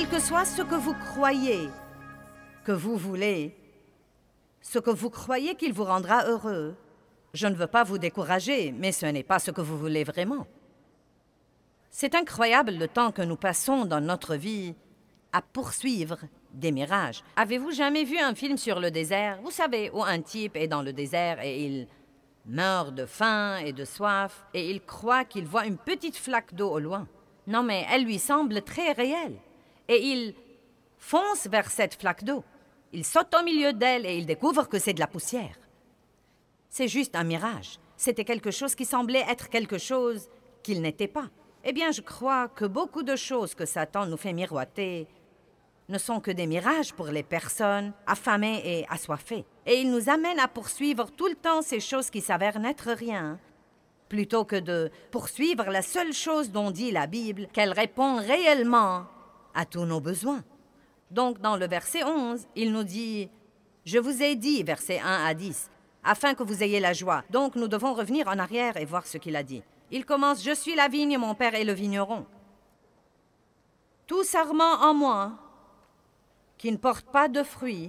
quel que soit ce que vous croyez, que vous voulez, ce que vous croyez qu'il vous rendra heureux. Je ne veux pas vous décourager, mais ce n'est pas ce que vous voulez vraiment. C'est incroyable le temps que nous passons dans notre vie à poursuivre des mirages. Avez-vous jamais vu un film sur le désert? Vous savez, où un type est dans le désert et il meurt de faim et de soif, et il croit qu'il voit une petite flaque d'eau au loin. Non, mais elle lui semble très réelle. Et il fonce vers cette flaque d'eau. Il saute au milieu d'elle et il découvre que c'est de la poussière. C'est juste un mirage. C'était quelque chose qui semblait être quelque chose qu'il n'était pas. Eh bien, je crois que beaucoup de choses que Satan nous fait miroiter ne sont que des mirages pour les personnes affamées et assoiffées. Et il nous amène à poursuivre tout le temps ces choses qui s'avèrent n'être rien, plutôt que de poursuivre la seule chose dont dit la Bible, qu'elle répond réellement à tous nos besoins. Donc, dans le verset 11, il nous dit « Je vous ai dit, versets 1 à 10, afin que vous ayez la joie. » Donc, nous devons revenir en arrière et voir ce qu'il a dit. Il commence « Je suis la vigne, mon père est le vigneron. Tout sarment en moi qui ne porte pas de fruits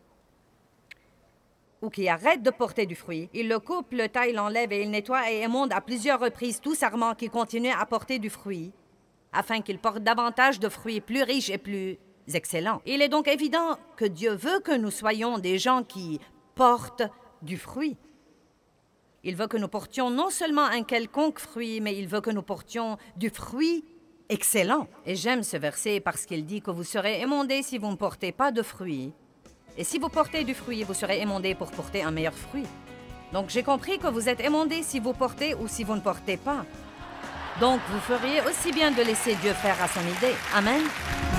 ou qui arrête de porter du fruit, il le coupe, le taille, l'enlève et il nettoie et émonde à plusieurs reprises tout sarment qui continue à porter du fruit, afin qu'il porte davantage de fruits plus riches et plus excellents. Il est donc évident que Dieu veut que nous soyons des gens qui portent du fruit. Il veut que nous portions non seulement un quelconque fruit, mais il veut que nous portions du fruit excellent. Et j'aime ce verset parce qu'il dit que vous serez émondés si vous ne portez pas de fruit. Et si vous portez du fruit, vous serez émondés pour porter un meilleur fruit. Donc j'ai compris que vous êtes émondés si vous portez ou si vous ne portez pas. Donc vous feriez aussi bien de laisser Dieu faire à son idée. Amen.